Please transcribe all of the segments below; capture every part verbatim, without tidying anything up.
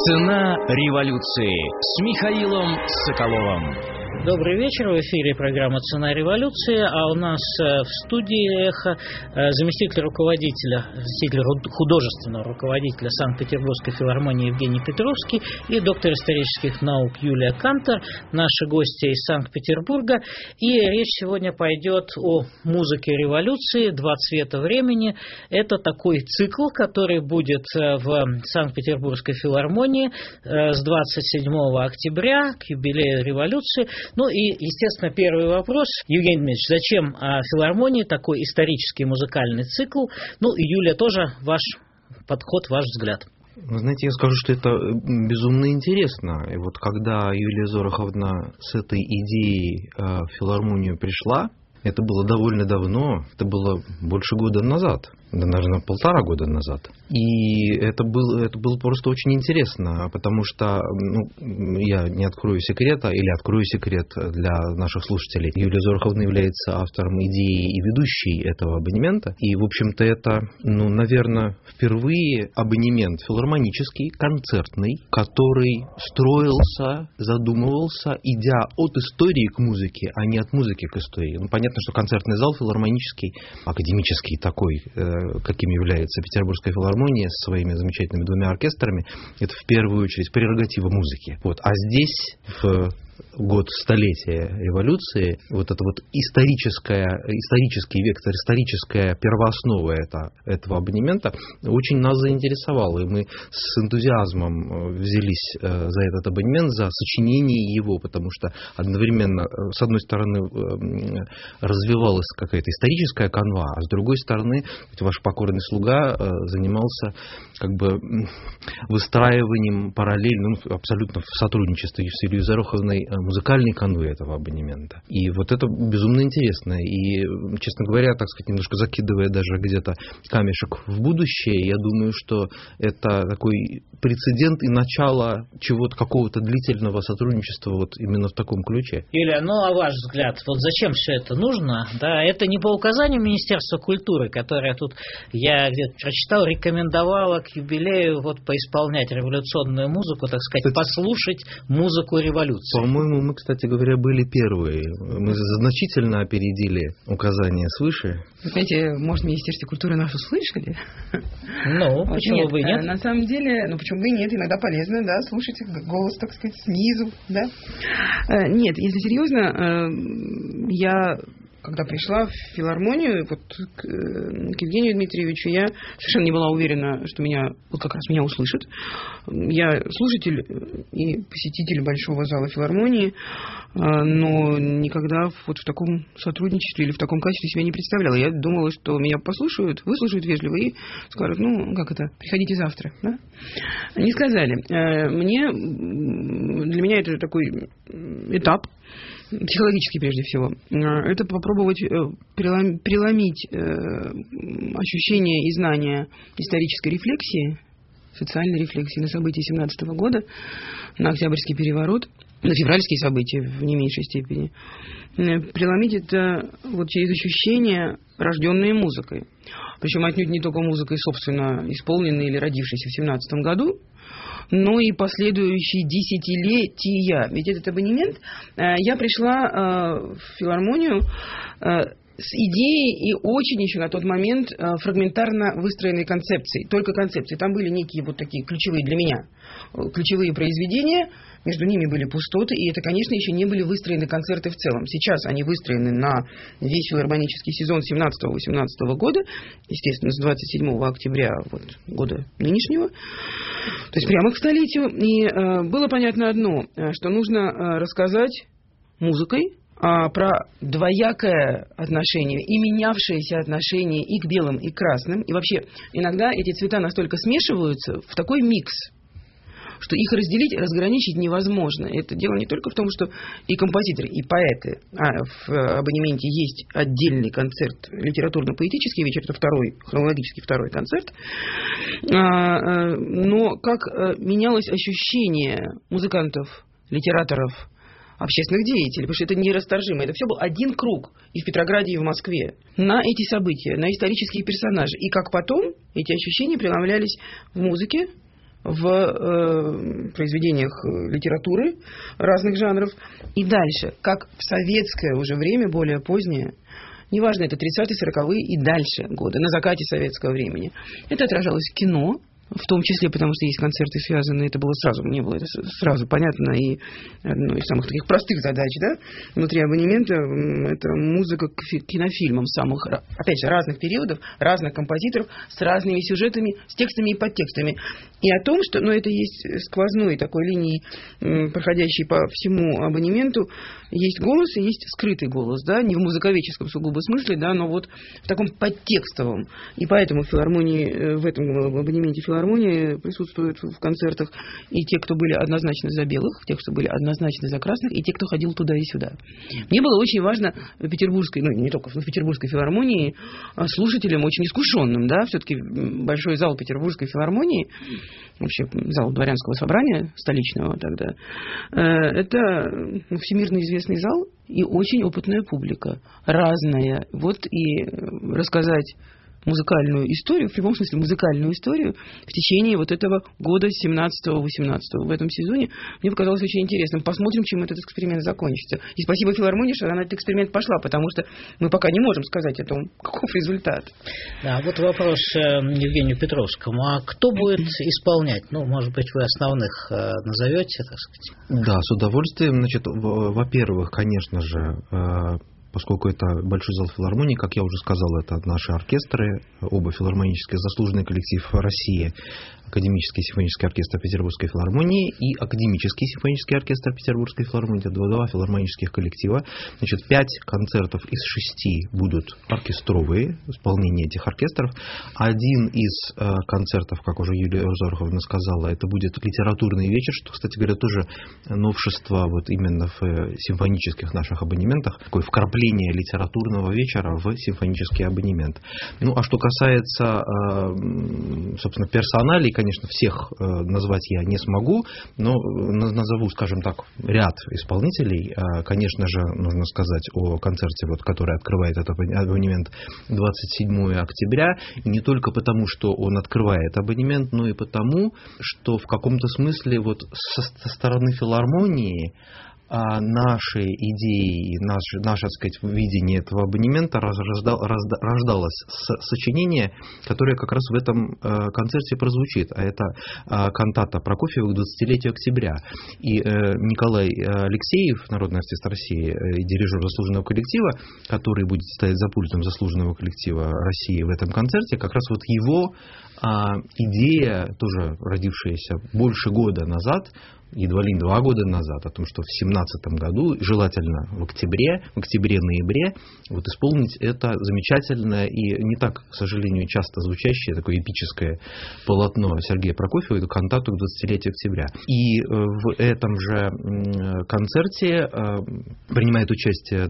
Цена революции с Михаилом Соколовым. Добрый вечер, в эфире программа «Цена революции», а у нас в студии «Эхо» заместитель руководителя, заместитель художественного руководителя Санкт-Петербургской филармонии Евгений Петровский и доктор исторических наук Юлия Кантор, наши гости из Санкт-Петербурга. И речь сегодня пойдет о музыке революции «Два цвета времени». Это такой цикл, который будет в Санкт-Петербургской филармонии с двадцать седьмого октября к юбилею революции. Ну и, естественно, первый вопрос. Евгений Дмитриевич, зачем а, филармонии такой исторический музыкальный цикл? Ну и, Юлия, тоже ваш подход, ваш взгляд. Вы знаете, я скажу, что это безумно интересно. И вот когда Юлия Зороховна с этой идеей э, в филармонию пришла, это было довольно давно, это было больше года назад, да, наверное, полтора года назад. И это было, это было просто очень интересно, потому что, ну, я не открою секрета, или открою секрет для наших слушателей. Юлия Зороховна является автором идеи и ведущей этого абонемента. И, в общем-то, это, ну, наверное, впервые абонемент филармонический, концертный, который строился, задумывался, идя от истории к музыке, а не от музыки к истории. Ну, понятно, что концертный зал филармонический, академический такой, каким является Петербургская филармония с своими замечательными двумя оркестрами, это в первую очередь прерогатива музыки. Вот. А здесь, в год столетия революции, вот это вот историческое, исторический вектор, историческая первооснова это, этого абонемента очень нас заинтересовала. И мы с энтузиазмом взялись за этот абонемент, за сочинение его, потому что одновременно, с одной стороны, развивалась какая-то историческая канва, а с другой стороны, ваш покорный слуга занимался как бы выстраиванием параллельно, ну, абсолютно в сотрудничестве с Юлией Зороховной, музыкальной канвы этого абонемента. И вот это безумно интересно. И, честно говоря, так сказать, немножко закидывая даже где-то камешек в будущее, я думаю, что это такой прецедент и начало чего-то, какого-то длительного сотрудничества вот именно в таком ключе. Юлия, ну а ваш взгляд, вот зачем все это нужно? Да, это не по указанию Министерства культуры, которое тут, я где-то прочитал, рекомендовало к юбилею вот поисполнять революционную музыку, так сказать, кстати, послушать музыку революции. По-моему, мы, кстати говоря, были первые. Мы значительно опередили указания свыше. Вы знаете, может, Министерство культуры нас услышали? Ну, почему нет, бы и нет? На самом деле, ну почему бы и нет, иногда полезно, да, слушать голос, так сказать, снизу, да. Нет, если серьезно, я... Когда пришла в филармонию, вот к, к Евгению Дмитриевичу, я совершенно не была уверена, что меня, вот как раз меня услышат. Я слушатель и посетитель большого зала филармонии, но никогда вот в таком сотрудничестве или в таком качестве себя не представляла. Я думала, что меня послушают, выслушают вежливо и скажут, ну, как это, приходите завтра. Да? Не сказали. Мне, для меня это такой этап, психологически прежде всего, это попробовать преломить ощущение и знания исторической рефлексии, социальной рефлексии на события семнадцатого года, на Октябрьский переворот, на февральские события в не меньшей степени. Преломить это вот через ощущения, рожденные музыкой. Причем отнюдь не только музыкой, собственно, исполненной или родившейся в семнадцатом году, но и последующие десятилетия. Ведь этот абонемент, я пришла в филармонию с идеей и очень еще на тот момент фрагментарно выстроенной концепцией. Только концепции. Там были некие вот такие ключевые для меня, ключевые произведения, между ними были пустоты, и это, конечно, еще не были выстроены концерты в целом. Сейчас они выстроены на весь филармонический сезон семнадцатого-восемнадцатого года, естественно, с двадцать седьмого октября вот, года нынешнего, то есть прямо к столетию. И э, было понятно одно, что нужно э, рассказать музыкой а, про двоякое отношение и менявшееся отношение и к белым, и к красным. И вообще иногда эти цвета настолько смешиваются в такой микс, что их разделить, разграничить невозможно. Это дело не только в том, что и композиторы, и поэты, а в абонементе есть отдельный концерт, литературно-поэтический вечер, это второй, хронологический второй концерт, но как менялось ощущение музыкантов, литераторов, общественных деятелей, потому что это нерасторжимо. Это все был один круг и в Петрограде, и в Москве на эти события, на исторические персонажи. И как потом эти ощущения преломлялись в музыке, в э, произведениях литературы разных жанров. И дальше, как в советское уже время, более позднее, неважно, это тридцатые, сороковые и дальше годы, на закате советского времени, это отражалось в кино, в том числе, потому что есть концерты связанные, это было сразу, мне было это сразу понятно, и одной из самых таких простых задач, да, внутри абонемента, это музыка к кинофильмам самых, опять же, разных периодов, разных композиторов, с разными сюжетами, с текстами и подтекстами. И о том, что, ну, это есть сквозной такой линией, проходящей по всему абонементу, есть голос и есть скрытый голос, да, не в музыковедческом сугубо смысле, да, но вот в таком подтекстовом. И поэтому в филармонии, в этом абонементе филармонии присутствуют в концертах и те, кто были однозначно за белых, те, кто были однозначно за красных, и те, кто ходил туда и сюда. Мне было очень важно в петербургской, ну, не только в петербургской филармонии, слушателям очень искушенным, да, все-таки большой зал петербургской филармонии, вообще зал дворянского собрания столичного тогда, это всемирно известный зал и очень опытная публика, разная. Вот и рассказать музыкальную историю, в прямом смысле музыкальную историю в течение вот этого года семнадцатого-восемнадцатого в этом сезоне мне показалось очень интересным. Посмотрим, чем этот эксперимент закончится. И спасибо филармонии, что она на этот эксперимент пошла, потому что мы пока не можем сказать о том, каков результат. Да, вот вопрос Евгению Петровскому. А кто будет исполнять? Ну, может быть, вы основных назовете, так сказать? Да, с удовольствием. Значит, во-первых, конечно же, поскольку это большой зал филармонии, как я уже сказал, это наши оркестры, оба филармонические, заслуженный коллектив России, Академический симфонический оркестр Петербургской филармонии и Академический симфонический оркестр Петербургской филармонии. Это два филармонических коллектива. Значит, пять концертов из шести будут оркестровые, исполнение этих оркестров. Один из э, концертов, как уже Юлия Зороховна сказала, это будет литературный вечер, что, кстати говоря, тоже новшество вот именно в э, симфонических наших абонементах, такое вкрапление литературного вечера в симфонический абонемент. Ну, а что касается, э, собственно, персоналей, конечно, всех э, назвать я не смогу, но назову, скажем так, ряд исполнителей. Э, конечно же, нужно сказать о концерте, вот, который открывает этот абонемент двадцать седьмого октября. И не только потому, что он открывает абонемент, но и потому, что в каком-то смысле вот со, со стороны филармонии а наши идеи, наше, наше, так сказать, видение этого абонемента рождал, рождалось с сочинения, которое как раз в этом э, концерте прозвучит. А это э, кантата Прокофьева к двадцатилетию октября. И э, Николай Алексеев, народный артист России и дирижер заслуженного коллектива, который будет стоять за пультом заслуженного коллектива России в этом концерте, как раз вот его э, идея, тоже родившаяся больше года назад, едва ли не два года назад, о том, что в семнадцатом году, желательно в октябре, в октябре-ноябре, вот исполнить это замечательное и не так, к сожалению, часто звучащее, такое эпическое полотно Сергея Прокофьева, эту кантату к двадцатилетию октября. И в этом же концерте принимает участие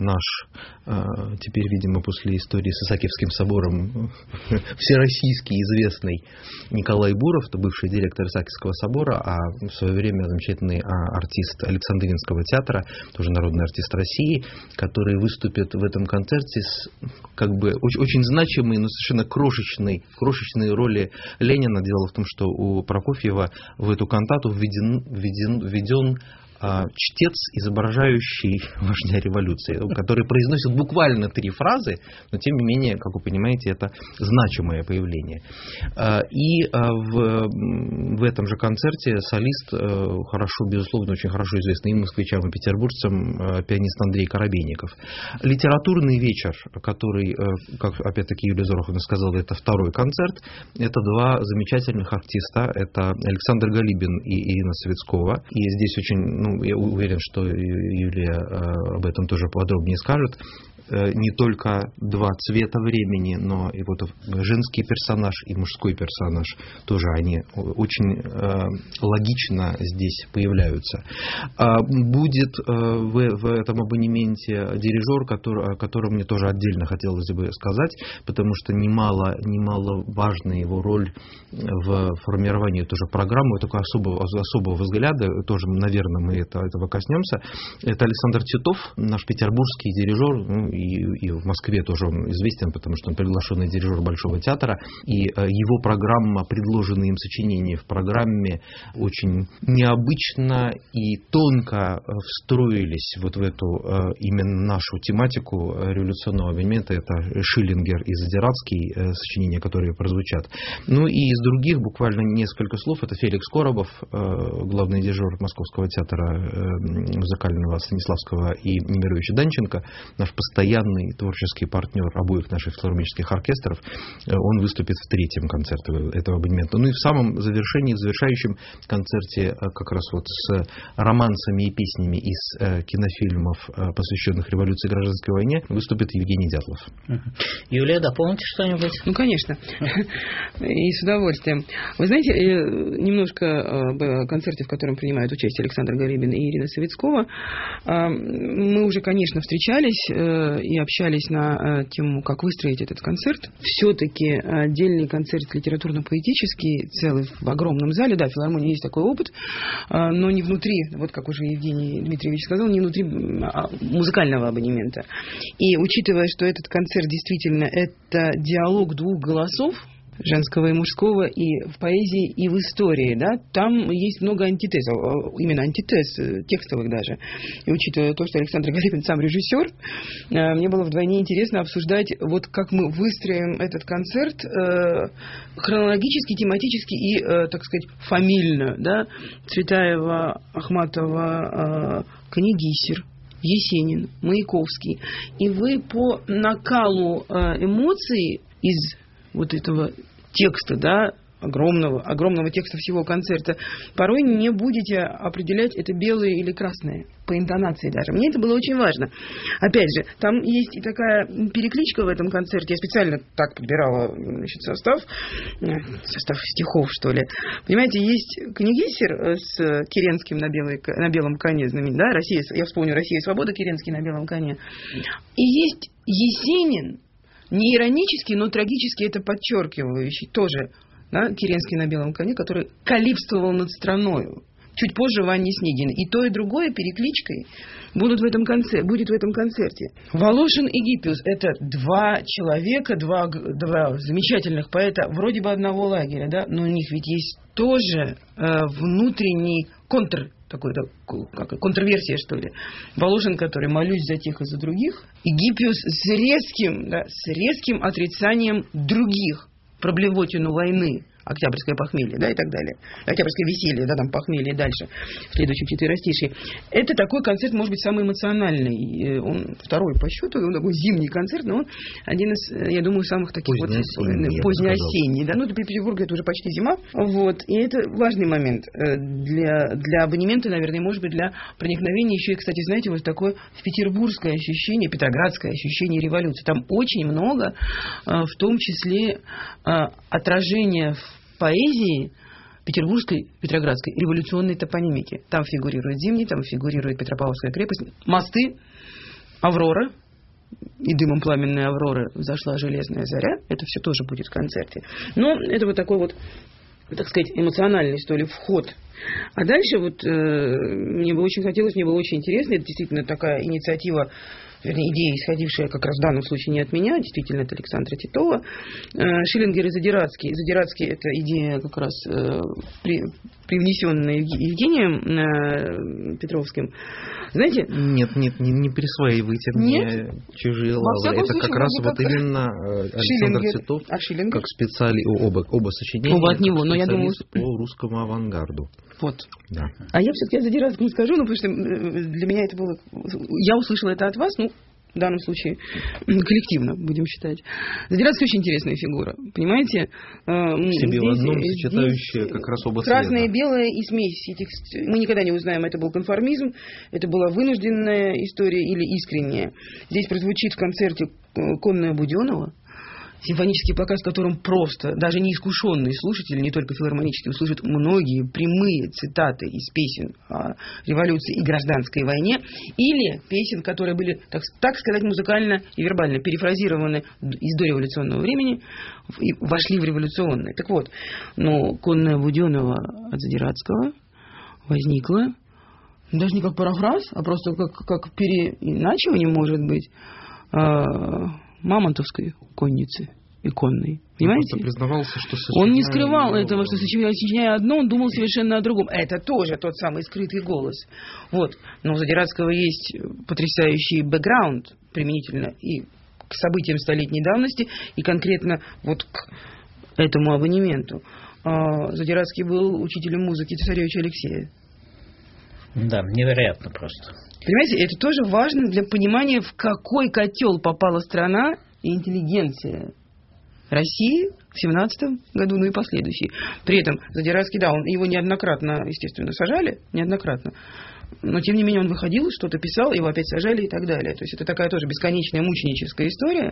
наш, теперь, видимо, после истории с Исаакиевским собором, всероссийский известный Николай Буров, это бывший директор Исаакиевского собора, а в свое время замечательный артист Александринского театра, тоже народный артист России, который выступит в этом концерте с как бы очень, очень значимой, но совершенно крошечной, крошечной роли Ленина. Дело в том, что у Прокофьева в эту кантату введен, введен, введен чтец, изображающий вождя революции, который произносит буквально три фразы, но тем не менее, как вы понимаете, это значимое появление. И в, в этом же концерте солист, хорошо, безусловно, очень хорошо известный и москвичам, и петербуржцам, пианист Андрей Коробейников. Литературный вечер, который, как опять-таки Юлия Зороховна сказала, это второй концерт, это два замечательных артиста, это Александр Галибин и Ирина Савицкова. И здесь очень, ну, я уверен, что Юлия об этом тоже подробнее скажет. Не только два цвета времени, но и вот женский персонаж и мужской персонаж тоже они очень э, логично здесь появляются. А будет э, в, в этом абонементе дирижер, который, о котором мне тоже отдельно хотелось бы сказать, потому что немало, немало важна его роль в формировании тоже программы, такого особого, особого взгляда, тоже, наверное, мы это, этого коснемся. Это Александр Титов, наш петербургский дирижер, ну, и, и в Москве тоже он известен, потому что он приглашенный дирижер Большого театра, и его программа, предложенные им сочинения в программе очень необычно и тонко встроились вот в эту именно нашу тематику революционного абонемента. Это Шиллингер и Задирадский, сочинения, которые прозвучат. Ну и из других буквально несколько слов. Это Феликс Коробов, главный дирижер Московского театра музыкального Станиславского, и Немировича Данченко, наш постоянный творческий партнер обоих наших филармонических оркестров. Он выступит в третьем концерте этого абонемента. Ну и в самом завершении, в завершающем концерте, как раз вот с романсами и песнями из кинофильмов, посвященных революции и гражданской войне, выступит Евгений Дятлов. Юлия, дополните что-нибудь? Ну, конечно. И с удовольствием. Вы знаете, немножко об концерте, в котором принимают участие Александр Гарибин и Ирина Савицкова. Мы уже, конечно, встречались и общались на тему, как выстроить этот концерт. Все-таки отдельный концерт литературно-поэтический, целый в огромном зале. Да, в филармонии есть такой опыт, но не внутри, вот как уже Евгений Дмитриевич сказал, не внутри музыкального абонемента. И учитывая, что этот концерт действительно это диалог двух голосов, женского и мужского, и в поэзии, и в истории, да, там есть много антитез, именно антитез, текстовых даже. И учитывая то, что Александр Гарибин сам режиссер, мне было вдвойне интересно обсуждать, вот как мы выстроим этот концерт хронологически, тематически и, так сказать, фамильно, да, Цветаева, Ахматова, Канегисер, Есенин, Маяковский. И вы по накалу эмоций из вот этого текста, да, огромного, огромного текста всего концерта, порой не будете определять, это белое или красное, по интонации даже. Мне это было очень важно. Опять же, там есть и такая перекличка в этом концерте. Я специально так подбирала, значит, состав, состав стихов, что ли. Понимаете, есть Канегисер с Керенским на, белой, на белом коне, знаменит, да, Россия, я вспомню, Россия и свобода, Керенский на белом коне. И есть Есенин, не иронический, но трагически это подчеркивающий, тоже, да, Керенский на белом коне, который калипствовал над страною. Чуть позже Ваня Снегин. И то, и другое перекличкой будут в этом концерте, будет в этом концерте. Волошин и Гиппиус – это два человека, два, два замечательных поэта, вроде бы одного лагеря, да, но у них ведь есть тоже э, внутренний контр, такой, да, как, контрверсия, что ли. Волошин, который «молюсь за тех и за других», и Гиппиус с резким, да, с резким отрицанием других, про блевотину войны, Октябрьское похмелье, да, и так далее. Октябрьское веселье, да, там похмелье и дальше, в следующем четверостишии. Это такой концерт, может быть, самый эмоциональный. Он второй по счету, он такой зимний концерт, но он один из, я думаю, самых таких вот позднеосенний. Да, ну, для Петербурга это уже почти зима. Вот. И это важный момент для, для абонемента, наверное, может быть, для проникновения еще и, кстати, знаете, вот такое петербургское ощущение, петроградское ощущение революции. Там очень много, в том числе, отражения в поэзии петербургской, петроградской революционной топонимики. Там фигурирует Зимний, там фигурирует Петропавловская крепость, мосты, Аврора, и дымом пламенной Авроры взошла железная заря. Это все тоже будет в концерте. Но это вот такой вот, так сказать, эмоциональный, что ли, вход. А дальше вот э, мне бы очень хотелось, мне было очень интересно, это действительно такая инициатива, вернее, идея, исходившая как раз в данном случае не от меня, действительно, это Александра Титова. Шиллингер и Задирадский. Задирадский – это идея как раз э, при, привнесенная Евгением э, Петровским. Знаете? Нет, нет, не, не присваивайте мне чужие лавры. Это как раз вот именно Александр Титов, а как специалист, оба, оба сочинения, оба от него, но я думаю, по русскому авангарду. Вот. Да. А я все-таки о Задирадском не скажу, ну, потому что для меня это было... Я услышала это от вас, ну, в данном случае коллективно, будем считать. Задирадский очень интересная фигура, понимаете? В себе в одном сочетающая как раз оба цвета. Красное и белое и смесь этих... Мы никогда не узнаем, это был конформизм, это была вынужденная история или искренняя. Здесь прозвучит в концерте «Конная Буденова», симфонический показ, в котором просто, даже неискушенный слушатель, не только филармонический, услышит многие прямые цитаты из песен о революции и гражданской войне, или песен, которые были, так, так сказать, музыкально и вербально перефразированы из дореволюционного времени и вошли в революционное. Так вот, но «Конная Буденова» от Задирадского возникла даже не как парафраз, а просто как, как переиначивание, может быть, мамонтовской конницы иконной. Понимаете? Он признавался, что он не скрывал этого, что сочиняя одно, он думал совершенно о другом. Это тоже тот самый скрытый голос. Вот. Но у Задирадского есть потрясающий бэкграунд применительно и к событиям столетней давности, и конкретно вот к этому абонементу. Задирадский был учителем музыки цесаревича Алексея. Да, невероятно просто. Понимаете, это тоже важно для понимания, в какой котел попала страна и интеллигенция России в семнадцатом году, ну и последующие. При этом Задирадский, да, он, его неоднократно, естественно, сажали, неоднократно, но тем не менее он выходил, что-то писал, его опять сажали и так далее. То есть это такая тоже бесконечная мученическая история.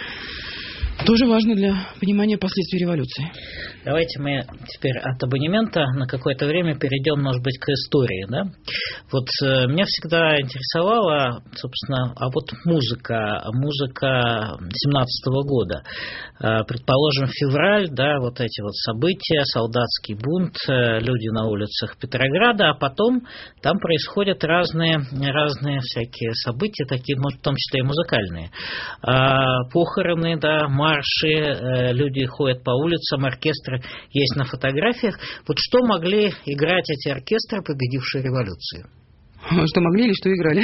Тоже важно для понимания последствий революции. Давайте мы теперь от абонемента на какое-то время перейдем, может быть, к истории. Да? Вот э, меня всегда интересовала, собственно, а вот музыка, музыка семнадцатого года. Э, предположим, февраль, да, вот эти вот события, солдатский бунт, э, люди на улицах Петрограда, а потом там происходят разные, разные всякие события, такие, может, в том числе и музыкальные. Э, похороны, да, марши, люди ходят по улицам, оркестры есть на фотографиях. Вот что могли играть эти оркестры, победившие революцию? Что могли или что играли?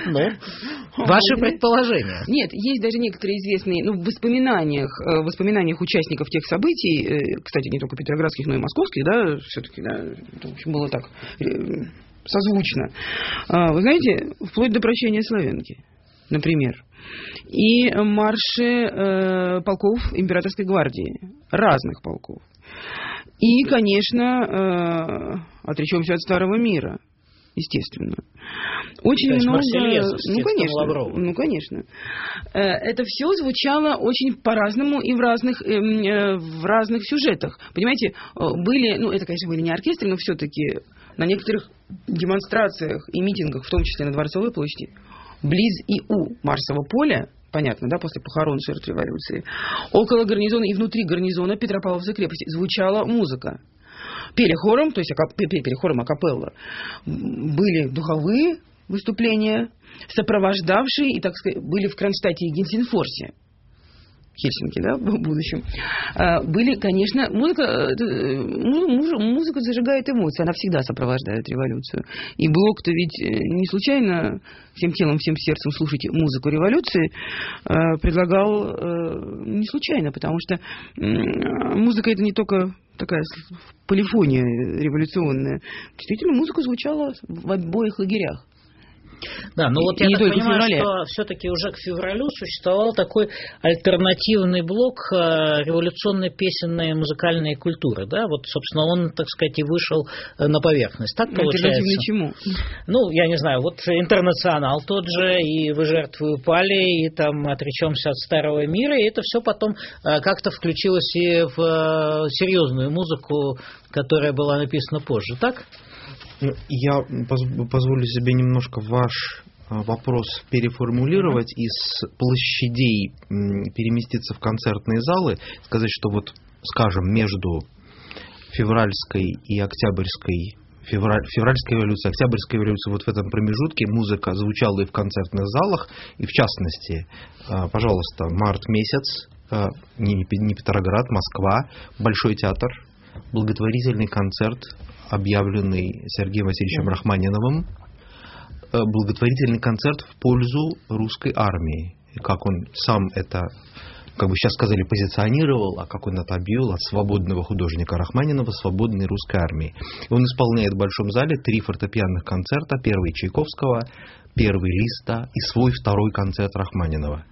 Ну, ваши предположения. Нет, есть даже некоторые известные, ну, в воспоминаниях, в воспоминаниях участников тех событий, кстати, не только петроградских, но и московских, да, все-таки, да, это, в общем, было так созвучно. Вы знаете, вплоть до прощения Славянки, например, и марши э, полков императорской гвардии, разных полков. И, конечно, э, отречемся от старого мира, естественно. Очень много. Ну, конечно, ну, конечно. Э, это все звучало очень по-разному и в разных, э, э, в разных сюжетах. Понимаете, были, ну, это, конечно, были не оркестры, но все-таки на некоторых демонстрациях и митингах, в том числе на Дворцовой площади, близ и у Марсового поля, понятно, да, после похорон жертв революции, около гарнизона и внутри гарнизона Петропавловской крепости звучала музыка. Пели хором, то есть пели хором акапелла. Были духовые выступления, сопровождавшие, и, так сказать, были в Кронштадте и Гельсингфорсе, Хельсинки, да, в будущем, были, конечно, музыка, музыка зажигает эмоции, она всегда сопровождает революцию. И Блок-то ведь не случайно всем телом, всем сердцем слушать музыку революции предлагал не случайно, потому что музыка это не только такая полифония революционная. Действительно, музыка звучала в обоих лагерях. Да, но вот я так понимаю, что все-таки уже к февралю существовал такой альтернативный блок революционной песенной музыкальной культуры, да, вот, собственно, он, так сказать, и вышел на поверхность. Так получается? Альтернативный чему? Ну, я не знаю, вот «Интернационал» тот же, и «Вы жертвы упали», и там «Отречемся от старого мира», и это все потом как-то включилось и в серьезную музыку, которая была написана позже, так? Я позволю себе немножко ваш вопрос переформулировать, из площадей переместиться в концертные залы, сказать, что вот, скажем, между февральской и октябрьской, февраль, февральской революцией, октябрьской революцией, вот в этом промежутке музыка звучала и в концертных залах, и в частности, пожалуйста, март месяц, не, не Петроград, Москва, Большой театр, благотворительный концерт, объявленный Сергеем Васильевичем Рахманиновым, благотворительный концерт в пользу русской армии. И как он сам это, как бы сейчас сказали, позиционировал, а как он это объявил от свободного художника Рахманинова, свободной русской армии. И он исполняет в Большом зале три фортепианных концерта, первый Чайковского, первый Листа и свой второй концерт Рахманинова.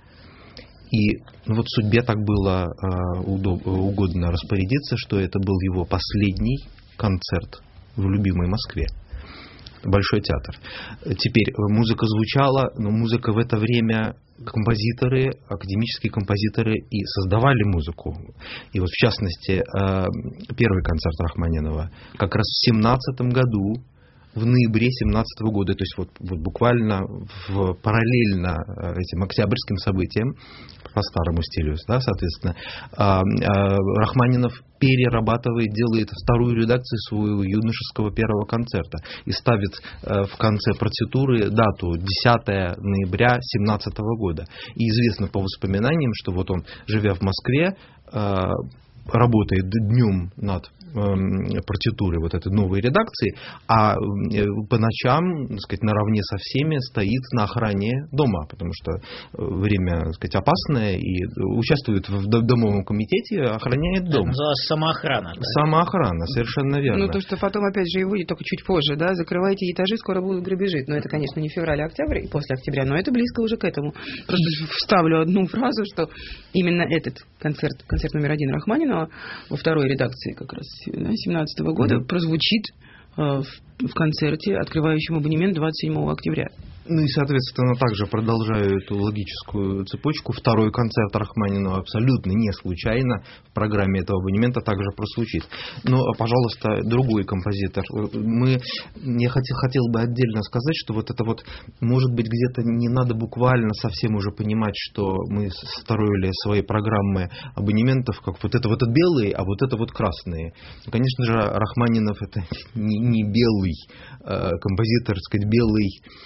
И ну, вот судьбе так было э, удоб, угодно распорядиться, что это был его последний концерт в любимой Москве. Большой театр. Теперь музыка звучала, но музыка в это время, композиторы, академические композиторы и создавали музыку. И вот в частности, первый концерт Рахманинова как раз в семнадцатом году в ноябре семнадцатого года, то есть вот, вот буквально в, параллельно этим октябрьским событиям, по старому стилю, да, соответственно, Рахманинов перерабатывает, делает вторую редакцию своего юношеского первого концерта и ставит в конце партитуры дату десятое ноября семнадцатого года. И известно по воспоминаниям, что вот он, живя в Москве, работает днем над э, партитурой вот этой новой редакции, а э, по ночам, так сказать, наравне со всеми стоит на охране дома, потому что время, так сказать, опасное, и участвует в домовом комитете, охраняет дом. Это самоохрана. Да? Самоохрана, совершенно верно. Ну, то, что потом, опять же, и выйдет только чуть позже, да, закрывайте этажи, скоро будут грабежи. Но это, конечно, не февраль, а октябрь, и после октября, но это близко уже к этому. Просто вставлю одну фразу, что именно этот концерт, концерт номер один Рахманинова во второй редакции как раз семнадцатого года mm-hmm. прозвучит э, в, в концерте, открывающем абонемент двадцать седьмого октября. Ну и, соответственно, также продолжаю эту логическую цепочку. Второй концерт Рахманинова абсолютно не случайно в программе этого абонемента также прозвучит. Но, пожалуйста, другой композитор. Мы, я хотел, хотел бы отдельно сказать, что вот это вот, может быть, где-то не надо буквально совсем уже понимать, что мы строили свои программы абонементов, как вот это вот белые, а вот это вот красные. Конечно же, Рахманинов это не, не белый э, композитор, так сказать, белый,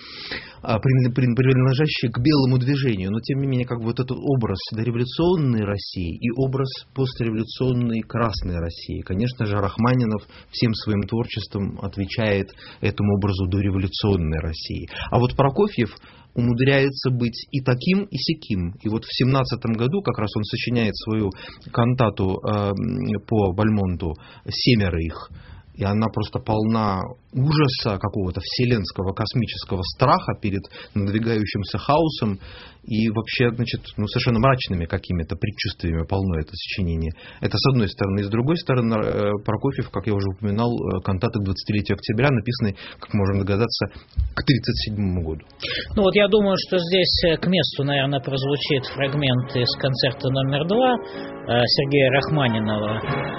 принадлежащий к белому движению, но тем не менее как бы вот этот образ дореволюционной России и образ постреволюционной Красной России, конечно же, Рахманинов всем своим творчеством отвечает этому образу дореволюционной России. А вот Прокофьев умудряется быть и таким, и сяким. И вот в семнадцатом году как раз он сочиняет свою кантату э, по Бальмонту «Семеро их», и она просто полна ужаса какого-то вселенского космического страха перед надвигающимся хаосом и вообще, значит, ну, совершенно мрачными какими-то предчувствиями полно это сочинение. Это с одной стороны. И с другой стороны, Прокофьев, как я уже упоминал, кантаты к двадцатилетию октября написаны, как можно догадаться, к тридцать седьмому году. Ну вот я думаю, что здесь к месту, наверное, прозвучит фрагмент из концерта номер два Сергея Рахманинова.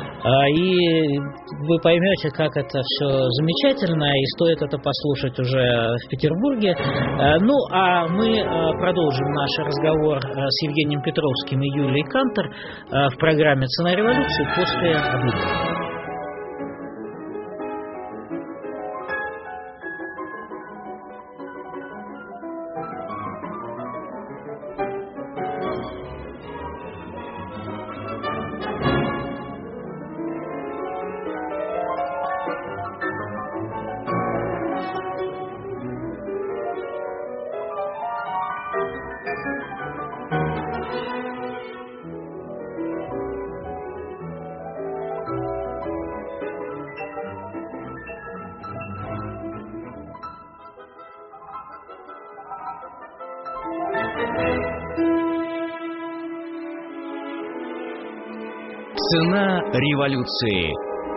И вы поймете, как это все замечательно, и стоит это послушать уже в Петербурге. Ну, а мы продолжим наш разговор с Евгением Петровским и Юлией Кантор в программе «Цена революции» после объявления. Цена революции.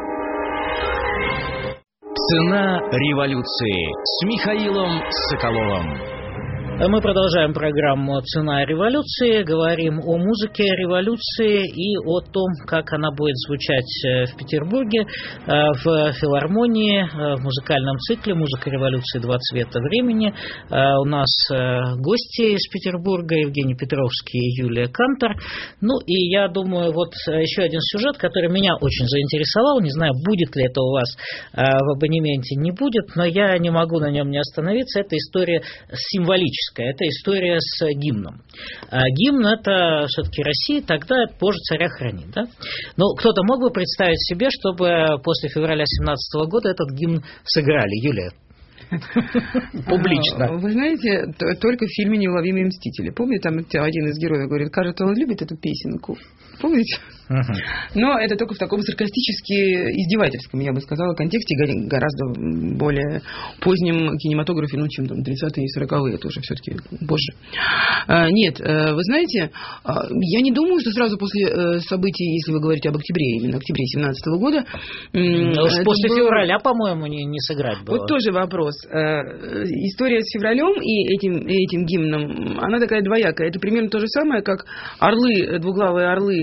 Цена революции с Михаилом Соколовым. Мы продолжаем программу «Цена революции», говорим о музыке революции и о том, как она будет звучать в Петербурге, в филармонии, в музыкальном цикле «Музыка революции. Два цвета времени». У нас гости из Петербурга, Евгений Петровский и Юлия Кантор. Ну и я думаю, вот еще один сюжет, который меня очень заинтересовал, не знаю, будет ли это у вас в абонементе, не будет, но я не могу на нем не остановиться, это история символическая. Это история с гимном. А гимн – это все-таки Россия, тогда Боже царя храни. Да? Но кто-то мог бы представить себе, чтобы после февраля семнадцатого года этот гимн сыграли. Юлия. Публично. Вы знаете, только в фильме «Неуловимые мстители». Помните, там один из героев говорит, кажется, он любит эту песенку. Помните? Uh-huh. Но это только в таком саркастически издевательском, я бы сказала, контексте, гораздо более позднем кинематографе, ну, чем там тридцатые и сороковые, это уже все-таки позже. А, нет, вы знаете, я не думаю, что сразу после событий, если вы говорите об октябре, именно октябре семнадцатого года... Да уж после было... февраля, по-моему, не, не сыграть было. Вот тоже вопрос. История с февралем и этим, этим гимном, она такая двоякая. Это примерно то же самое, как орлы, двуглавые орлы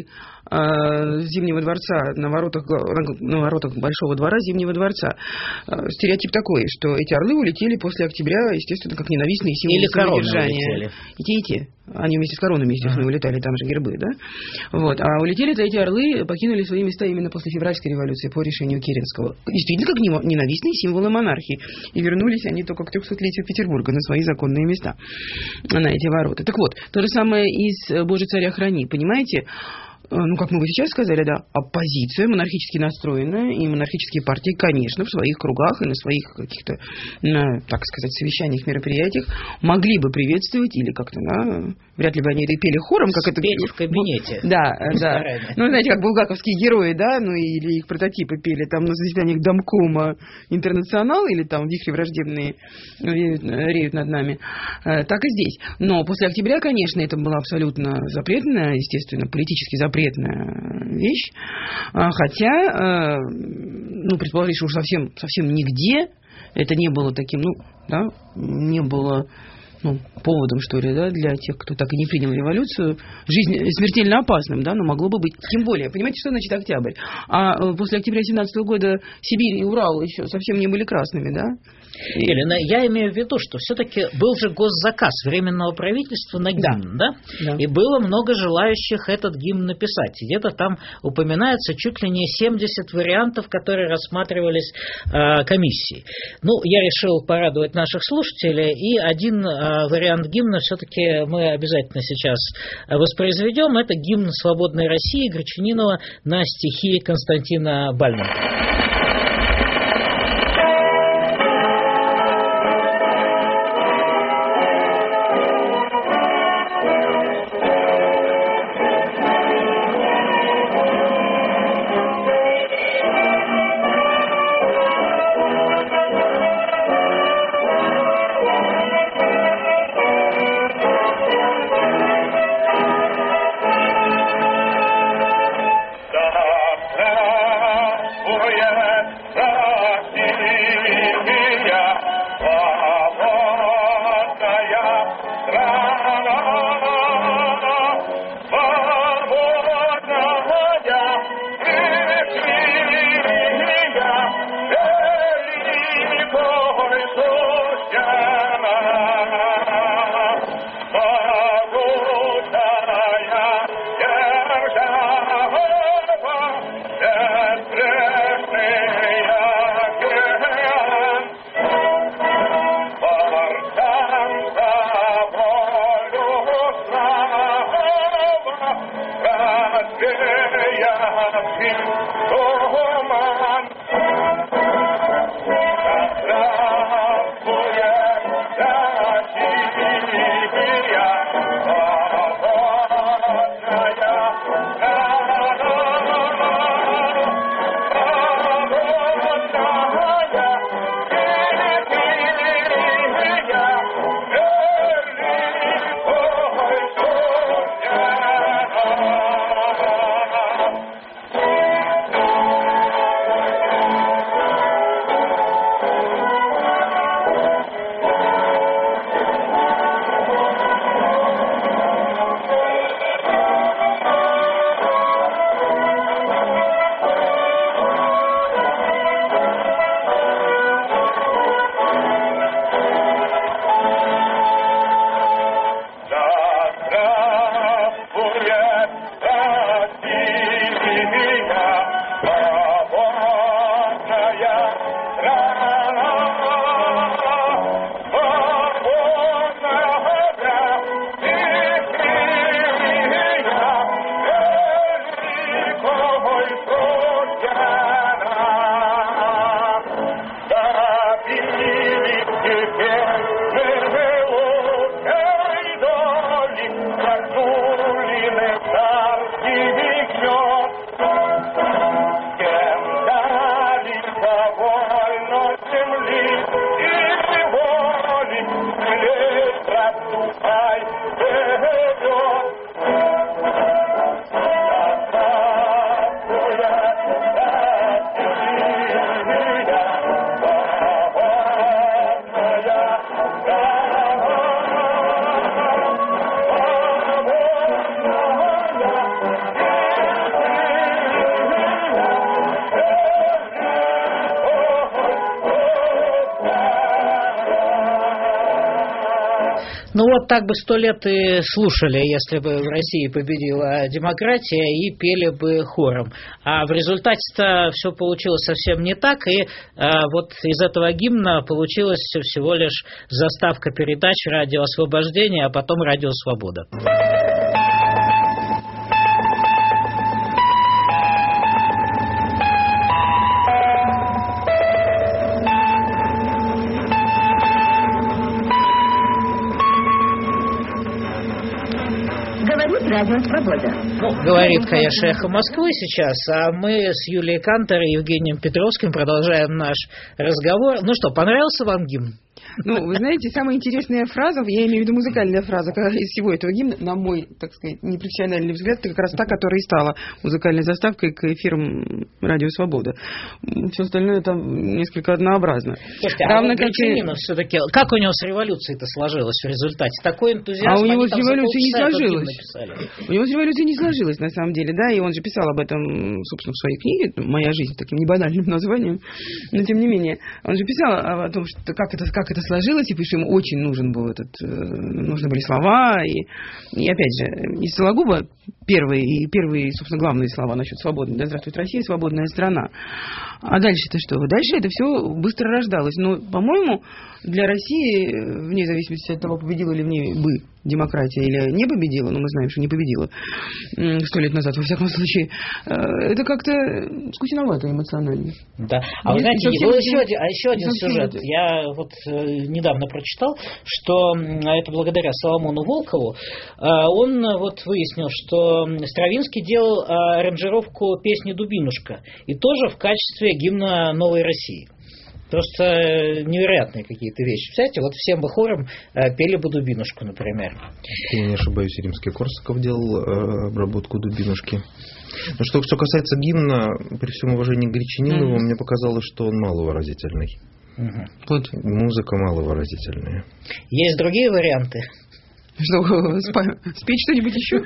Зимнего дворца, на воротах, на воротах Большого двора Зимнего дворца. Стереотип такой, что эти орлы улетели после октября, естественно, как ненавистные символы самодержания. И те, и те. Они вместе с коронами, естественно, uh-huh. улетали, там же гербы, да? Вот. А улетели-то эти орлы, покинули свои места именно после февральской революции по решению Керенского. Действительно, как ненавистные символы монархии. И вернулись они только к трехсотлетию Петербурга на свои законные места, на эти ворота. Так вот, то же самое и с «Боже, царя храни». Понимаете? Ну, как мы бы сейчас сказали, да, оппозиция монархически настроенная, и монархические партии, конечно, в своих кругах и на своих каких-то, на, так сказать, совещаниях, мероприятиях могли бы приветствовать или как-то, да, вряд ли бы они это и пели хором, как это... Петь в кабинете. Да, да. Ну, знаете, как булгаковские герои, да, ну, или их прототипы пели там на заседаниях Домкома Интернационал, или там «Вихри враждебные реют, реют над нами», так и здесь. Но после октября, конечно, это была абсолютно запретная, естественно, политически запретная вещь, хотя, ну, предположить, что уж совсем, совсем нигде это не было таким, ну, да, не было, ну, поводом, что ли, да, для тех, кто так и не принял революцию, жизнь смертельно опасным, да, но могло бы быть, тем более, понимаете, что значит октябрь? А после октября семнадцатого года Сибирь и Урал еще совсем не были красными, да? Елена, я имею в виду, что все-таки был же госзаказ Временного правительства на гимн, да? Да? Да. И было много желающих этот гимн написать. Где-то там упоминается чуть ли не семьдесят вариантов, которые рассматривались э, комиссией. Ну, я решил порадовать наших слушателей, и один э, вариант гимна все-таки мы обязательно сейчас воспроизведем. Это гимн «Свободной России» Грачанинова на стихи Константина Бальмонта. Oh, yeah. Ну вот так бы сто лет и слушали, если бы в России победила демократия, и пели бы хором. А в результате-то все получилось совсем не так, и а, вот из этого гимна получилась всего лишь заставка передач «Радио Освобождение», а потом «Радио Свобода». Радио Свобода. Ну, говорит, конечно, «Эхо Москвы» сейчас, а мы с Юлией Кантор и Евгением Петровским продолжаем наш разговор. Ну что, понравился вам гимн? Ну, вы знаете, самая интересная фраза, я имею в виду музыкальная фраза из всего этого гимна, на мой, так сказать, непрофессиональный взгляд, это как раз та, которая и стала музыкальной заставкой к эфирам «Радио Свобода». Все остальное там несколько однообразно. Слушайте, Равно а как и... все-таки, как у него с революцией-то сложилось в результате? Такой энтузиазм. А у него с революцией не сложилось. У него с революцией не сложилось, на самом деле, да, и он же писал об этом, собственно, в своей книге «Моя жизнь», таким небанальным названием, но тем не менее. Он же писал о том, что как это, как это сложилось, и потому ему очень нужен был этот, нужны были слова, и, и опять же, из Сологуба первые, и первые, собственно, главные слова насчет свободной, да, здравствует Россия, свободная страна. А дальше-то что? Дальше это все быстро рождалось. Но, по-моему, для России, вне зависимости от того, победила ли в ней бы демократия или не победила, но мы знаем, что не победила сто лет назад, во всяком случае, это как-то скучновато эмоционально. Да. А вы знаете, был еще один, а еще один сюжет. Я вот недавно прочитал, что это благодаря Соломону Волкову, он вот выяснил, что Стравинский делал аранжировку песни «Дубинушка», и тоже в качестве гимна «Новой России». Просто невероятные какие-то вещи. Представляете, вот всем бы хором пели бы «Дубинушку», например. Я не ошибаюсь, Римский Корсаков делал э, обработку «Дубинушки». Но что, что касается гимна, при всем уважении к Гречанинову, mm-hmm. мне показалось, что он маловыразительный. Mm-hmm. Вот. Музыка маловыразительная. Есть другие варианты? Что, спеть что-нибудь еще?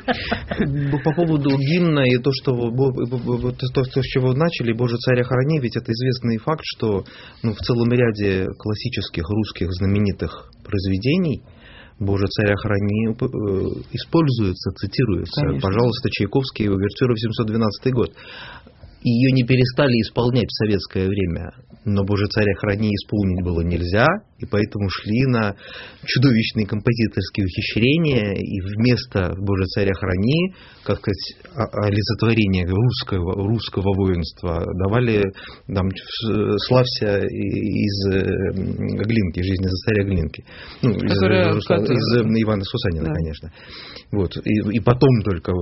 По поводу гимна и то, что то, то, с чего начали, «Боже, царя храни», ведь это известный факт, что ну, в целом ряде классических русских знаменитых произведений «Боже, царя храни» используется, цитируется. Конечно. Пожалуйста, Чайковский, увертюра в семьсот двенадцатый год. Ее не перестали исполнять в советское время, но «Боже, царя храни» исполнить было нельзя, и поэтому шли на чудовищные композиторские ухищрения, и вместо «Боже, царя храни», как сказать, олицетворение русского, русского воинства, давали там, «Славься» из Глинки, «Жизни за царя Глинки». Ну, из, из Ивана Сусанина, да. Конечно. Вот. И, и потом только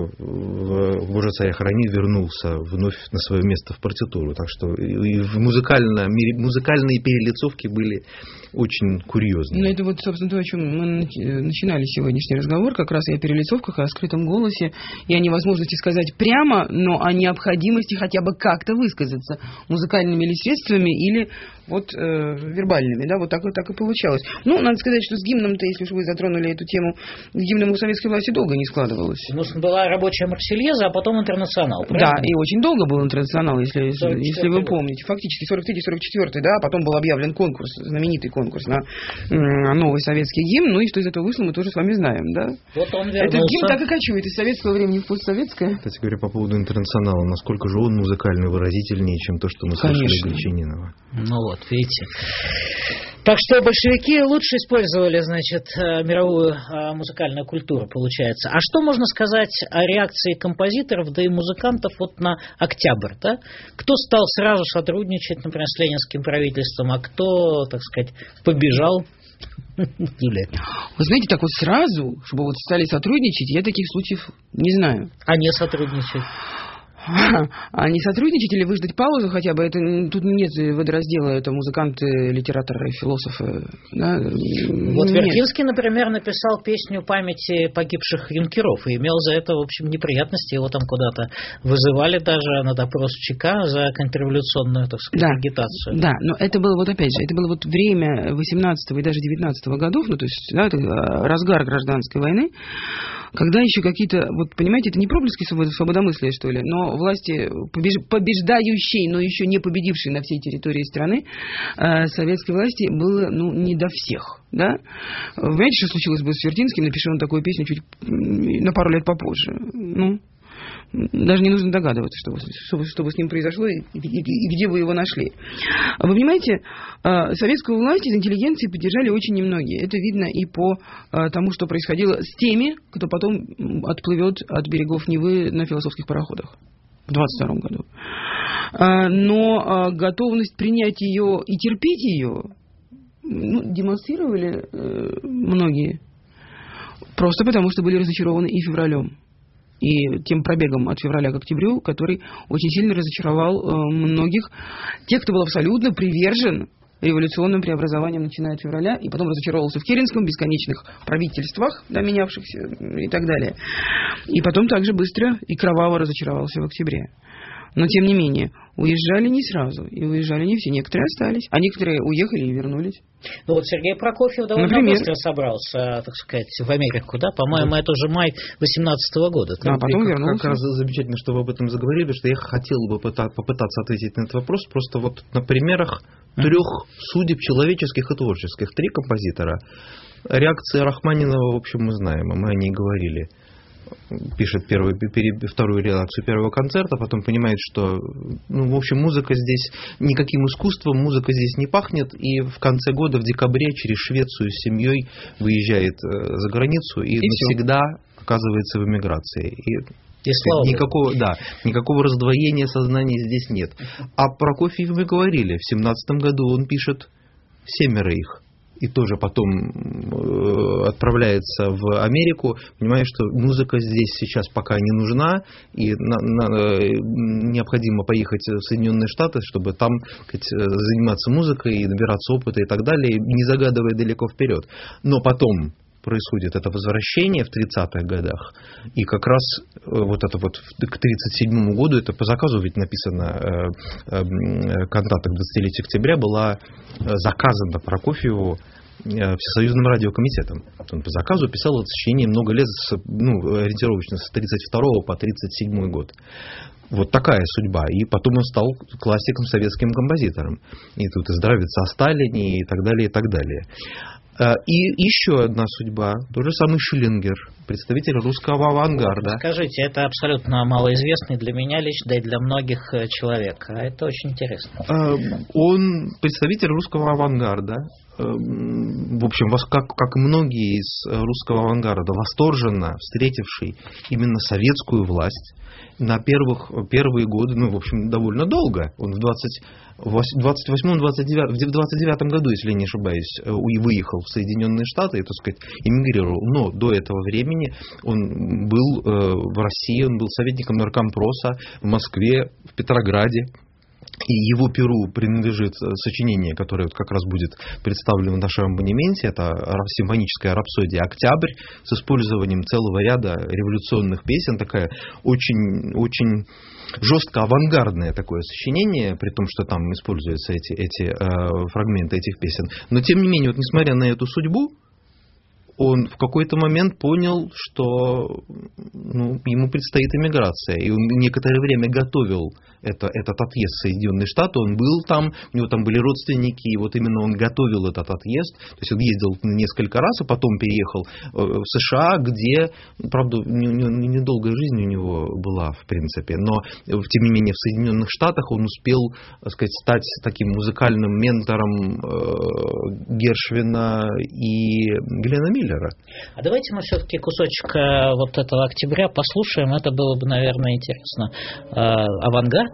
в «Боже, царя храни» вернулся вновь на свое место в партитуру. Так что и в музыкально, музыкальные перелицовки были очень курьезные. Ну, это вот, собственно, то, о чем мы начинали сегодняшний разговор, как раз и о перелицовках, и о скрытом голосе, и о невозможности сказать прямо, но о необходимости хотя бы как-то высказаться музыкальными или средствами, или вот э, вербальными, да, вот так, вот так и получалось. Ну, надо сказать, что с гимном-то, если уж вы затронули эту тему, с гимном у советской власти долго не складывалось. Ну, была рабочая Марсельеза, а потом Интернационал, правильно? Да, и очень долго был Интернационал, если, если вы помните. Фактически сорок третий сорок четвёртый, да, потом был объявлен конкурс, знаменитый конкурс на э, новый советский гимн, ну и что из этого вышло, мы тоже с вами знаем, да. Вот он вернулся. Этот гимн так и кочует из советского времени в постсоветское. Кстати говоря, по поводу Интернационала, насколько же он музыкально выразительнее, чем то, что мы слышали у Гречанинова. Ну вот, видите. Так что большевики лучше использовали, значит, мировую музыкальную культуру, получается. А что можно сказать о реакции композиторов, да и музыкантов вот на октябрь, да? Кто стал сразу сотрудничать, например, с ленинским правительством, а кто, так сказать, побежал? Юлия. Вы знаете, так вот сразу, чтобы вот стали сотрудничать, я таких случаев не знаю. А не сотрудничать? А не сотрудничать или выждать паузу хотя бы, это, тут нет водораздела, это музыканты, литераторы, философы. Да? Вот Вертинский, например, написал песню памяти погибших юнкеров и имел за это, в общем, неприятности, его там куда-то вызывали даже на допрос в ЧК за контрреволюционную, так сказать, да, агитацию. Да, но это было вот опять же, это было вот время восемнадцатого и даже девятнадцатого годов, ну то есть да, разгар гражданской войны. когда еще какие-то, вот понимаете, это не проблески свободы, свободомыслия, что ли, но власти, побеж, побеждающей, но еще не победившей на всей территории страны, э, советской власти было, ну, не до всех, да? Вы понимаете, что случилось бы с Вертинским, напиши он такую песню чуть на пару лет попозже, ну... Даже не нужно догадываться, что, что, что бы с ним произошло и, и, и где вы его нашли. Вы понимаете, советскую власть из интеллигенции поддержали очень немногие. Это видно и по тому, что происходило с теми, кто потом отплывет от берегов Невы на философских пароходах в двадцать втором году. Но готовность принять ее и терпеть ее, ну, демонстрировали многие. Просто потому, что были разочарованы и февралем. И тем пробегом от февраля к октябрю, который очень сильно разочаровал э, многих. Тех, кто был абсолютно привержен революционным преобразованиям, начиная от февраля, и потом разочаровался в Керенском, бесконечных правительствах, да, менявшихся и так далее. И потом также быстро и кроваво разочаровался в октябре. Но, тем не менее, уезжали не сразу, и уезжали не все. Некоторые остались, а некоторые уехали и вернулись. Ну вот Сергей Прокофьев довольно Например? быстро собрался, так сказать, в Америку, да? По-моему, вот. Это уже май восемнадцатого года. А потом как, вернулся. Как раз замечательно, что вы об этом заговорили, потому что я хотел бы попытаться ответить на этот вопрос просто вот на примерах трех судеб человеческих и творческих. Три композитора. Реакция Рахманинова, в общем, мы знаем, мы о ней говорили. Пишет первую, вторую редакцию первого концерта, потом понимает, что, ну, в общем, музыка здесь никаким искусством, музыка здесь не пахнет, и в конце года, в декабре, через Швецию с семьей выезжает за границу и, и навсегда все. Оказывается в эмиграции. И И слава никакого, да, никакого раздвоения сознания здесь нет. А Прокофьев мы говорили, в семнадцатом году он пишет «Семеро их». И тоже потом э, отправляется в Америку, понимая, что музыка здесь сейчас пока не нужна, и на, на, э, необходимо поехать в Соединенные Штаты, чтобы там, сказать, заниматься музыкой и набираться опыта и так далее, не загадывая далеко вперед. Но потом происходит это возвращение в тридцатых годах, и как раз вот это вот к тридцать седьмому году, это по заказу ведь написано, э, э, кантата к двадцатилетию октября была заказана Прокофьеву Всесоюзным радиокомитетом. Он по заказу писал это сочинение много лет, ну, ориентировочно с тридцать второго по тридцать седьмой год. Вот такая судьба. И потом он стал классиком, советским композитором. И тут и здравица о Сталине, и так далее, и так далее. И еще одна судьба, тот же самый Шиллингер, представитель русского авангарда. Скажите, это абсолютно малоизвестный для меня лично, да и для многих человек, а это очень интересно. Он представитель русского авангарда, в общем, как, как многие из русского авангарда, восторженно встретивший именно советскую власть. На первых, первые годы, ну, в общем, довольно долго. Он в двадцать восьмом двадцать девятом году, если я не ошибаюсь, выехал в Соединенные Штаты и, так сказать, эмигрировал. Но до этого времени он был в России, он был советником наркомпроса в Москве, в Петрограде. И его перу принадлежит сочинение, которое вот как раз будет представлено в нашем абонементе. Это симфоническая рапсодия «Октябрь» с использованием целого ряда революционных песен. Такая очень, очень жестко авангардное такое сочинение, при том, что там используются эти, эти э, фрагменты этих песен. Но тем не менее, вот несмотря на эту судьбу, он в какой-то момент понял, что, ну, ему предстоит эмиграция. И он некоторое время готовил это, этот отъезд в Соединенные Штаты. Он был там, у него там были родственники, и вот именно он готовил этот отъезд. То есть он ездил несколько раз, а потом переехал в США, где, правда, недолгая жизнь у него была, в принципе. Но, тем не менее, в Соединенных Штатах он успел, так сказать, стать таким музыкальным ментором Гершвина и Глена Миллера. А давайте мы все-таки кусочек вот этого «Октября» послушаем. Это было бы, наверное, интересно. Авангард.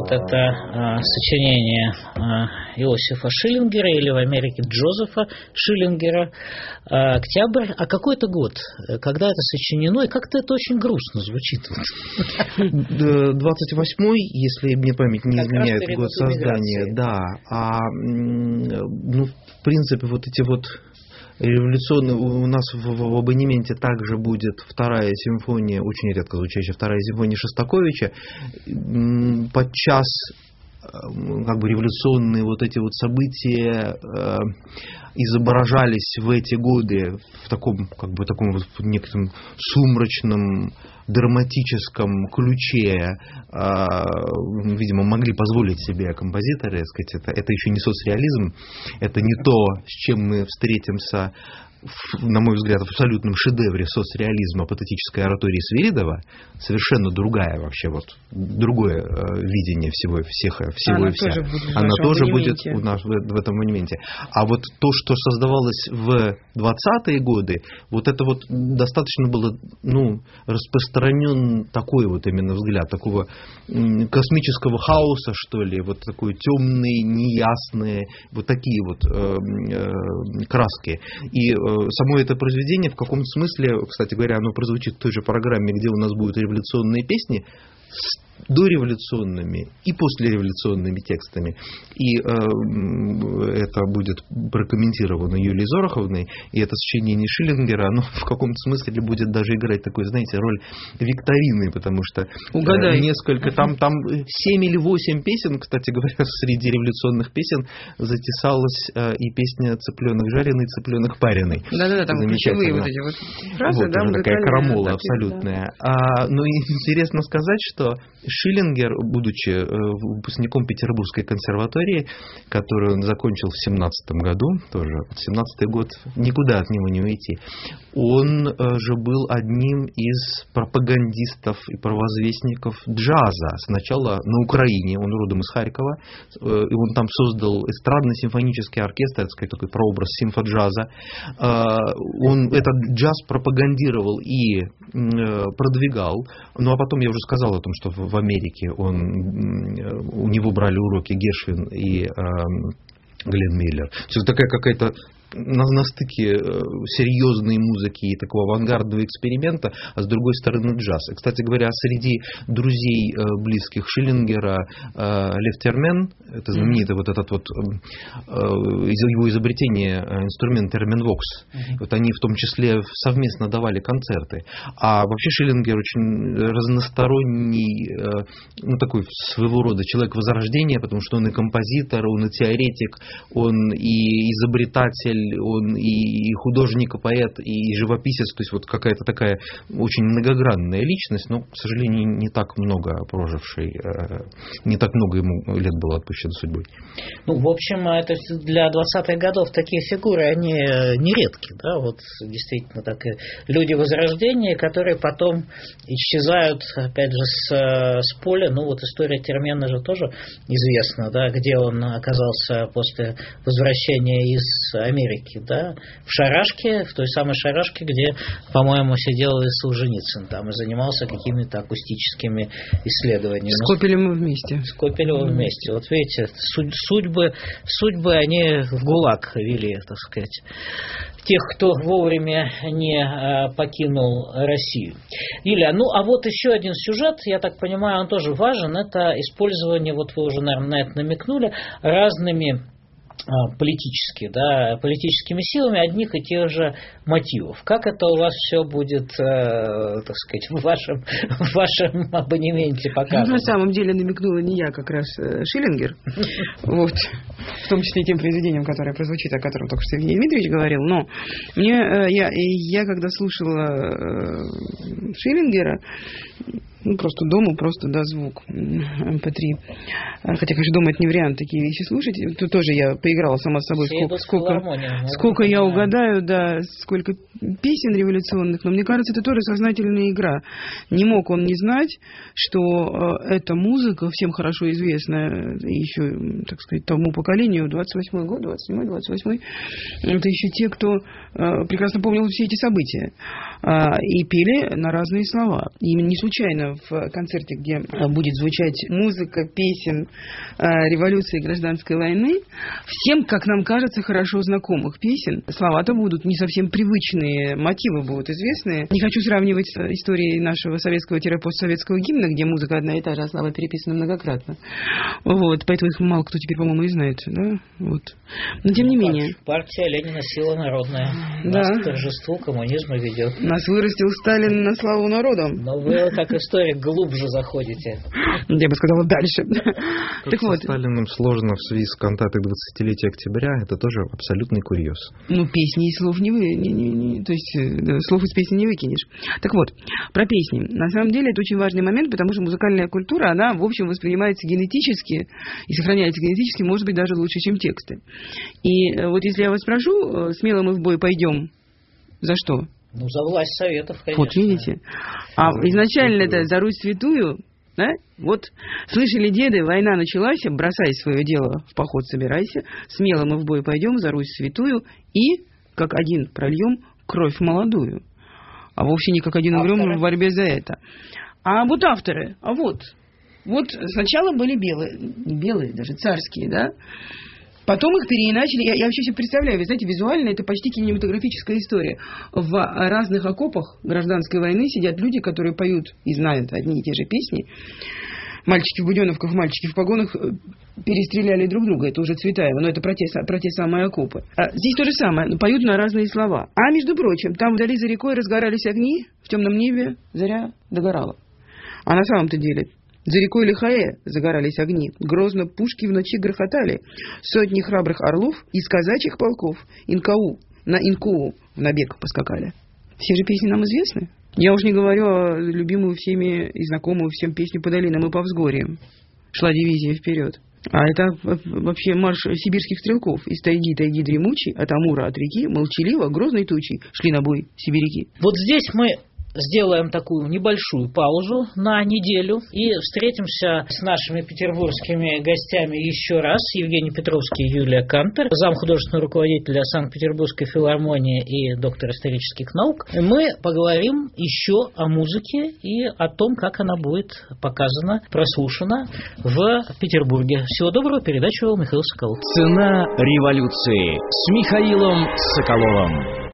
это а, сочинение а, Иосифа Шиллингера, или в Америке Джозефа Шиллингера, а, «Октябрь». А какой это год, когда это сочинено, и как-то это очень грустно звучит. двадцать восьмой, если мне память не изменяет, год создания. Да. А, ну, в принципе, вот эти вот революционные... У нас в, в абонементе также будет вторая симфония, очень редко звучащая вторая симфония Шостаковича. Подчас как бы революционные вот эти вот события э, изображались в эти годы в таком, как бы, таком вот некотором сумрачном, драматическом ключе, э, видимо, могли позволить себе композиторы, сказать, это, это еще не соцреализм, это не то, с чем мы встретимся, в, на мой взгляд, в абсолютном шедевре соцреализма патетической оратории Свиридова, совершенно другая вообще, вот, другое э, видение всего, всех, всего Она и вся. Тоже будет Она тоже будет абонементе. у нас в, в этом абонементе. А вот то, что создавалось в двадцатые годы, вот это вот достаточно было, ну, распространен такой вот именно взгляд, такого м, космического хаоса, что ли, вот такой темный, неясные, вот такие вот э, э, краски. И само это произведение в каком-то смысле, кстати говоря, оно прозвучит в той же программе, где у нас будут революционные песни, с дореволюционными и послереволюционными текстами. И э, это будет прокомментировано Юлией Зороховной, и это сочинение Шиллингера, оно в каком-то смысле будет даже играть такой, знаете, роль викторины, потому что Угадай. Э, несколько, там, там семь или восемь песен, кстати говоря, среди революционных песен затесалась э, и песня «Цыпленок жареный, цыпленок пареный». Да-да-да, там ключевые вот эти вот фразы, вот, да, уже такая крамола так, абсолютная. Да. А, ну и интересно сказать, что Шиллингер, будучи выпускником Петербургской консерватории, которую он закончил в семнадцатом году, тоже семнадцатый год, никуда от него не уйти, он же был одним из пропагандистов и провозвестников джаза. Сначала на Украине, он родом из Харькова, и он там создал эстрадно-симфонический оркестр, это сказать, такой прообраз симфоджаза. Он этот джаз пропагандировал и продвигал. Ну а потом я уже сказал о том, что в Америке он, у него брали уроки Гершвин и э, Глен Миллер. То есть такая какая-то на, на стыке серьезной музыки и такого авангардного эксперимента, а с другой стороны джаз. И, кстати говоря, среди друзей близких Шиллингера Лев Термен, это знаменитый вот этот вот его изобретение инструмент терменвокс. Mm-hmm. Вот они в том числе совместно давали концерты. А вообще Шиллингер очень разносторонний, ну такой своего рода человек возрождения, потому что он и композитор, он и теоретик, он и изобретатель, он и художник, и поэт, и живописец, то есть вот какая-то такая очень многогранная личность, но, к сожалению, не так много проживший, не так много ему лет было отпущено судьбой. Ну, в общем, это для двадцатых годов такие фигуры, они нередки, да, вот действительно так, люди Возрождения, которые потом исчезают, опять же, с, с поля. Ну, вот история Термена же тоже известна, да, где он оказался после возвращения из Америки, да, в Шарашке, в той самой Шарашке, где, по-моему, сидел и Солженицын там и занимался какими-то акустическими исследованиями. С Копелевым вместе. С Копелевым вместе. Вот видите, судьбы, судьбы они в ГУЛАГ вели, так сказать, тех, кто вовремя не покинул Россию. Юлия, ну а вот еще один сюжет, я так понимаю, он тоже важен, это использование, вот вы уже, наверное, на это намекнули, разными политически, да, политическими силами одних и тех же мотивов. Как это у вас все будет, э, так сказать, в вашем, в вашем абонементе показано? Ну, на самом деле намекнула не я, как раз Шиллингер. Вот. В том числе и тем произведением, которое прозвучит, о котором только что Евгений Дмитриевич говорил. Но мне, я, я когда слушала Шиллингера, ну, просто дома, просто, да, звук эм пэ три. Хотя, конечно, дома это не вариант такие вещи слушать. Тут тоже я поиграла сама с собой, сколько, сколько, сколько я угадаю, да, сколько песен революционных. Но мне кажется, это тоже сознательная игра. Не мог он не знать, что э, эта музыка, всем хорошо известная, еще, так сказать, тому поколению, двадцать восьмой год, двадцать седьмой, двадцать восьмой, это еще те, кто э, прекрасно помнил все эти события. и пели на разные слова. И не случайно в концерте, где будет звучать музыка песен революции и гражданской войны, всем, как нам кажется, хорошо знакомых песен, слова-то будут не совсем привычные, мотивы будут известные. Не хочу сравнивать с историей нашего советского-постсоветского гимна, где музыка одна и та же, а слова переписаны многократно. Вот, поэтому их мало кто теперь, по-моему, и знает, да? Вот. Но тем не менее. Партия Ленина — сила народная. Да. Нас к торжеству коммунизма ведет. Нас вырастил Сталин на славу народа. Но вы, как историк, глубже заходите. Я бы сказала, дальше. Как Так со вот. Сталиным сложно в связи с кантатой двадцатилетия октября, это тоже абсолютный курьез. Ну, песни и слов не вы, не, не, не, то есть да, слов из песни не выкинешь. Так вот, про песни. На самом деле это очень важный момент, потому что музыкальная культура, она, в общем, воспринимается генетически и сохраняется генетически, может быть, даже лучше, чем тексты. И вот если я вас спрошу, смело мы в бой пойдем, за что? Ну, за власть Советов, конечно. Вот видите. А изначально это за Русь святую, да? Вот, слышали деды, война началась, бросай свое дело, в поход собирайся, смело мы в бой пойдем, за Русь святую, и, как один, прольем кровь молодую. А вовсе не как один умрем в борьбе за это. А вот авторы, а вот, вот сначала были белые, белые даже, царские, да? Потом их переиначили. Я, я вообще себе представляю, вы знаете, визуально это почти кинематографическая история. В разных окопах гражданской войны сидят люди, которые поют и знают одни и те же песни. Мальчики в буденовках, мальчики в погонах перестреляли друг друга. Это уже Цветаева, но это про те, про те самые окопы. А здесь то же самое, но поют на разные слова. А между прочим, там вдали за рекой разгорались огни, в темном небе заря догорала. А на самом-то деле... За рекой Лихае загорались огни, грозно пушки в ночи грохотали, сотни храбрых орлов из казачьих полков Инкау на Инкуу в набег поскакали. Все же песни нам известны. Я уж не говорю о любимую всеми и знакомую всем песню «По долинам и по взгорьям». Шла дивизия вперед. А это вообще марш сибирских стрелков. Из тайги, тайги дремучей, от Амура, от реки, молчаливо, грозной тучей шли на бой сибиряки. Вот здесь мы сделаем такую небольшую паузу на неделю и встретимся с нашими петербургскими гостями еще раз. Евгений Петровский и Юлия Кантер, зам художественного руководителя Санкт-Петербургской филармонии и доктор исторических наук. Мы поговорим еще о музыке и о том, как она будет показана, прослушана в Петербурге. Всего доброго. Передачу Михаил Соколов. Цена революции с Михаилом Соколовым.